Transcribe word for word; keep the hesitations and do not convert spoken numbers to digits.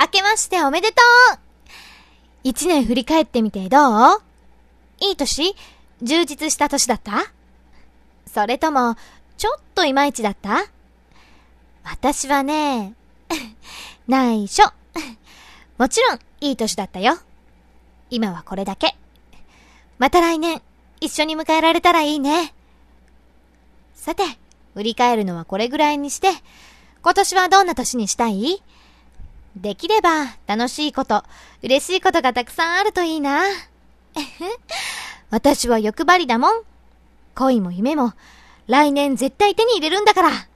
明けましておめでとう。一年振り返ってみてどう？いい年？充実した年だった？それとも、ちょっといまいちだった？私はね、内緒。もちろん、いい年だったよ。今はこれだけ。また来年、一緒に迎えられたらいいね。さて、振り返るのはこれぐらいにして、今年はどんな年にしたい？できれば、楽しいこと、嬉しいことがたくさんあるといいな。私は欲張りだもん。恋も夢も、来年絶対手に入れるんだから。